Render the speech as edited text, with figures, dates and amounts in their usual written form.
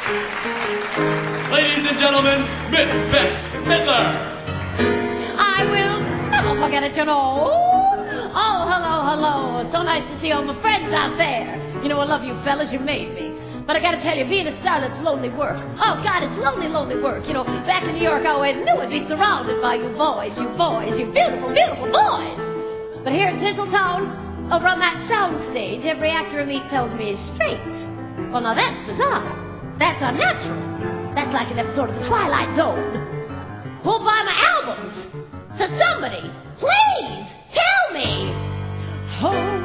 Ladies and gentlemen, Miss Bette Midler. I will never forget it, you know. Oh, hello. So nice to see all my friends out there. You know, I love you fellas, you made me. But I gotta tell you, being a starlet's lonely work. Oh, God, it's lonely work. You know, back in New York, I always knew I'd be surrounded by you boys, you beautiful, beautiful boys. But here at Tinseltown, over on that sound stage, every actor I meet tells me he's straight. Well, now that's bizarre. That's unnatural. That's like an episode of The Twilight Zone. Who'll buy my albums? So somebody, please, tell me. Oh.